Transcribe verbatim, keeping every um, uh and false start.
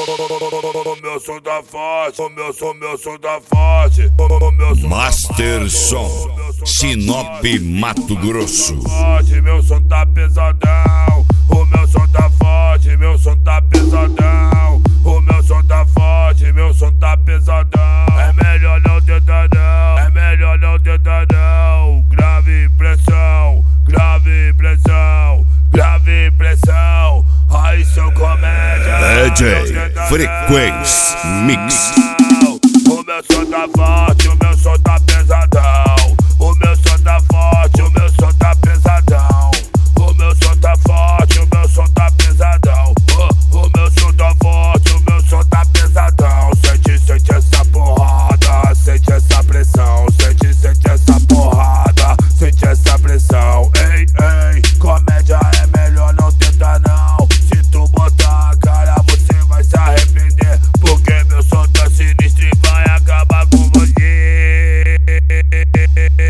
O meu som tá forte, o meu som, meu som tá forte. O meu som Master Som, Sinop, Mato Grosso. Meu som tá pesadão. O meu som tá forte, meu som tá pesadão. O meu som tá forte, meu som tá pesadão. É melhor não tentar não, é melhor não tentar não. Grave pressão, grave pressão, grave pressão. Aí seu comédia D J Frequência Mix. O meu som tá forte, o meu som tá pesadão. O meu som tá forte, o meu som tá pesadão. O meu som tá forte, o meu som tá pesadão. O, o meu som tá forte, o meu som tá pesadão. Sente, sente essa porrada, sente essa pressão. Sente, sente essa porrada, sente essa pressão. Ei, ei, comédia é melhor não tentar não. Se tu botar a cara você vai se arrepender, porque meu som tá sinistro e vai acabar com você.